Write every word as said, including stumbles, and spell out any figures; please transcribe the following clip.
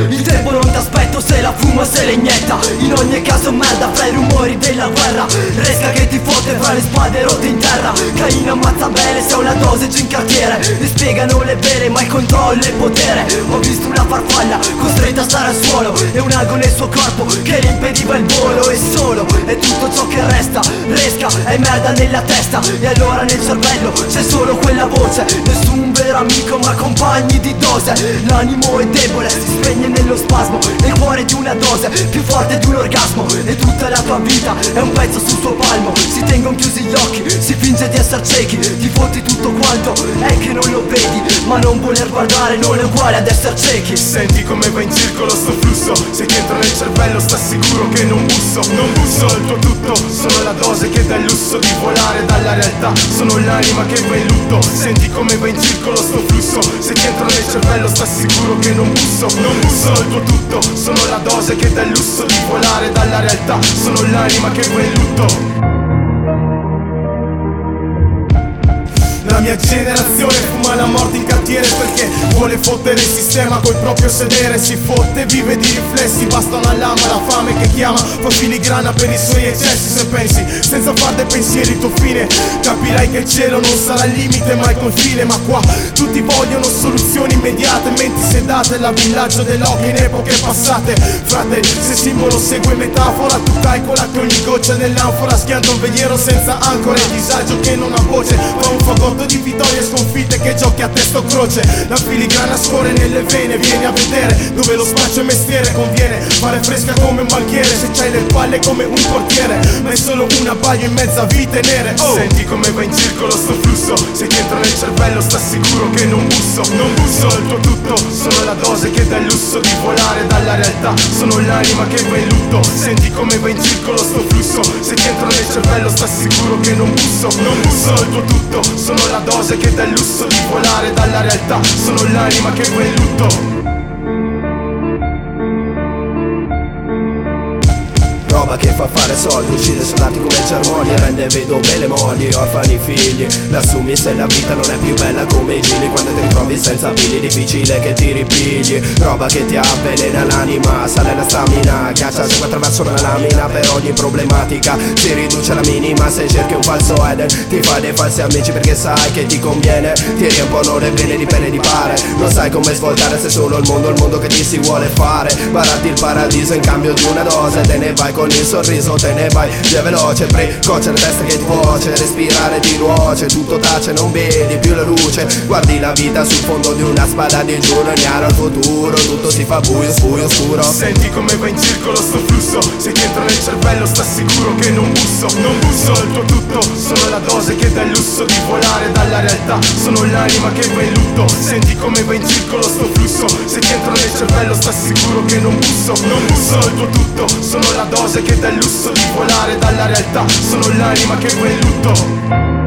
Il tempo non t'aspetto, se la fuma, se le inietta. In ogni caso merda fra i rumori della guerra. Resca che ti fotte fra le spade rotte in terra. Caino ammazza bene se ho una dose giù in cartiere. Mi spiegano le vere ma il controllo e il potere. Ho visto una farfalla costretta a stare al suolo e un ago nel suo corpo che le impediva il volo. E solo è tutto ciò che resta. Resca è merda nella testa e allora nel cervello c'è solo quella voce. Nessun vero amico ma compagni di dose. L'animo è debole, si spegne nello spasmo. Nel cuore di una dose più forte di un orgasmo. E tutta la tua vita è un pezzo sul suo palmo. Si tengono chiusi gli occhi, si finge di essere ciechi. Ti fotti tutto quanto, è che non lo vedi. Ma non voler guardare non è uguale ad essere ciechi. Senti come va in circolo sto flusso. Se ti entra nel cervello sta sicuro che non busso. Non busso il tuo tutto, sono la dose che dà il lusso di volare dalla realtà. Sono l'anima che va in lutto. Senti come va in circolo sto flusso. Se ti entra nel cervello sta sicuro che non busso. Non busso il tuo tutto, sono la dose che dà il lusso di volare dalla realtà. Sono l'anima che va in lutto. La mia generazione fuma la morte in cantiere perché vuole fottere il sistema col proprio sedere. Si fotte, vive di riflessi, basta una lama, la fame che chiama, fa filigrana per i suoi eccessi. Se pensi, senza far dei pensieri il tuo fine, capirai che il cielo non sarà il limite ma il confine. Ma qua tutti vogliono soluzioni immediate, menti sedate, la villaggio dell'occhio in epoche passate. Frate, se simbolo segue metafora, tu calcola che ogni goccia nell'anfora schianta un veliero senza ancora. Il disagio che non ha voce, fa un fagotto di vittorie e sconfitte che giochi a testa o croce. La filigrana scorre nelle vene, vieni a vedere dove lo spaccio è mestiere. Conviene fare fresca come un banchiere, se c'hai le palle come un portiere, ma è solo un abbaglio in mezzo a vite nere. Oh. Senti come va in circolo sto flusso. Se ti entra nel cervello sta sicuro che non busso. Non busso il tuo tutto, sono la dose che dà il lusso di volare dalla realtà. Sono l'anima che va in lutto. Senti come va in circolo sto flusso. Se ti entra nel cervello sta sicuro che non busso. Non busso il tuo tutto, sono la dose che dà il lusso di volare dalla realtà. Sono l'anima che va in lutto. Roba che fa fare soldi, uccide soldati come germogli, rende vedove le mogli, orfani figli. L'assumi se la vita non è più bella come i gili, quando ti ritrovi senza figli, difficile che ti ripigli. Roba che ti avvelena l'anima, sale la stamina, caccia segue attraverso la lamina. Per ogni problematica si riduce alla minima. Se cerchi un falso Eden ti fai dei falsi amici perché sai che ti conviene. Ti riempono le vene di pene di pare, non sai come svoltare se solo il mondo, il mondo che ti si vuole fare. Barati il paradiso in cambio di una dose, te ne vai con il sorriso, te ne vai via veloce, precoce la testa che ti cuoce, respirare ti nuoce, tutto tace, non vedi più la luce, guardi la vita sul fondo di una spada di giuro, ignaro il futuro, tutto si fa buio, buio, scuro. Senti come va in circolo sto flusso. Se ti entra nel cervello sta sicuro che non busso. Non busso il tuo tutto, sono la dose che dà il lusso di volare dalla realtà. Sono l'anima che va in lutto. Senti come va in circolo sto flusso. Se ti entra nel cervello sta sicuro che non busso. Non busso il tuo tutto, sono la dose che dà il lusso di volare dalla realtà. Sono l'anima che va in lutto.